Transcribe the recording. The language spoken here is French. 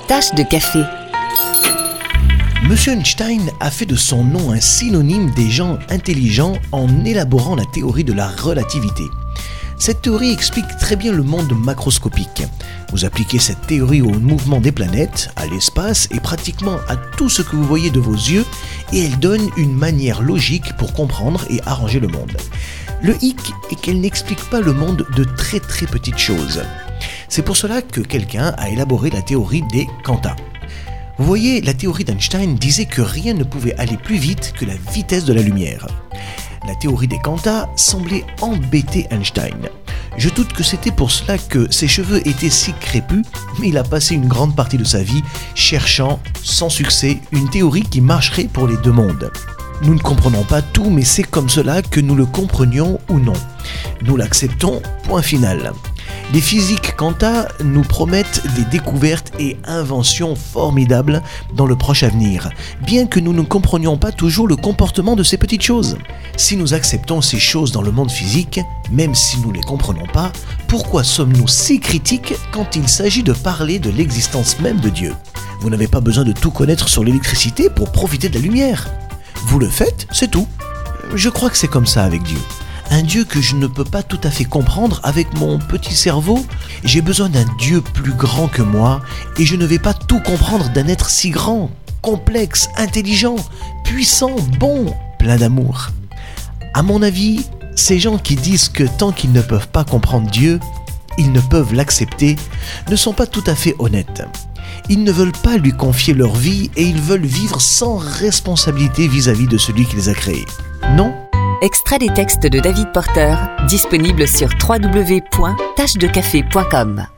Tache de café. Monsieur Einstein a fait de son nom un synonyme des gens intelligents en élaborant la théorie de la relativité. Cette théorie explique très bien le monde macroscopique. Vous appliquez cette théorie au mouvement des planètes, à l'espace et pratiquement à tout ce que vous voyez de vos yeux et elle donne une manière logique pour comprendre et arranger le monde. Le hic est qu'elle n'explique pas le monde de très petites choses. C'est pour cela que quelqu'un a élaboré la théorie des quanta. Vous voyez, la théorie d'Einstein disait que rien ne pouvait aller plus vite que la vitesse de la lumière. La théorie des quanta semblait embêter Einstein. Je doute que c'était pour cela que ses cheveux étaient si crépus, mais il a passé une grande partie de sa vie cherchant, sans succès, une théorie qui marcherait pour les deux mondes. Nous ne comprenons pas tout, mais c'est comme cela que nous le comprenions ou non. Nous l'acceptons, point final. Les physiques quanta nous promettent des découvertes et inventions formidables dans le proche avenir, bien que nous ne comprenions pas toujours le comportement de ces petites choses. Si nous acceptons ces choses dans le monde physique, même si nous ne les comprenons pas, pourquoi sommes-nous si critiques quand il s'agit de parler de l'existence même de Dieu ? Vous n'avez pas besoin de tout connaître sur l'électricité pour profiter de la lumière. Vous le faites, c'est tout. Je crois que c'est comme ça avec Dieu. Un Dieu que je ne peux pas tout à fait comprendre avec mon petit cerveau. J'ai besoin d'un Dieu plus grand que moi et je ne vais pas tout comprendre d'un être si grand, complexe, intelligent, puissant, bon, plein d'amour. À mon avis, ces gens qui disent que tant qu'ils ne peuvent pas comprendre Dieu, ils ne peuvent l'accepter, ne sont pas tout à fait honnêtes. Ils ne veulent pas lui confier leur vie et ils veulent vivre sans responsabilité vis-à-vis de celui qui les a créés. Non ? Extrait des textes de David Porter, disponible sur www.tachedecafé.com.